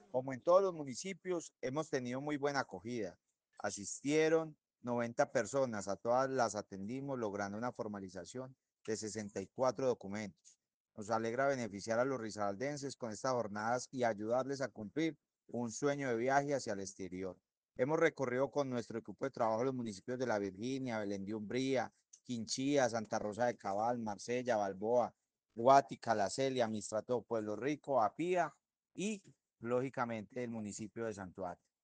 Como en todos los municipios, hemos tenido muy buena acogida. Asistieron 90 personas, a todas las atendimos, logrando una formalización de 64 documentos. Nos alegra beneficiar a los risaraldenses con estas jornadas y ayudarles a cumplir un sueño de viaje hacia el exterior. Hemos recorrido con nuestro equipo de trabajo los municipios de La Virginia, Belén de Umbría, Quinchía, Santa Rosa de Cabal, Marsella, Balboa, Guática, La Celia, Mistrato, Pueblo Rico, Apía y lógicamente el municipio de Santuario.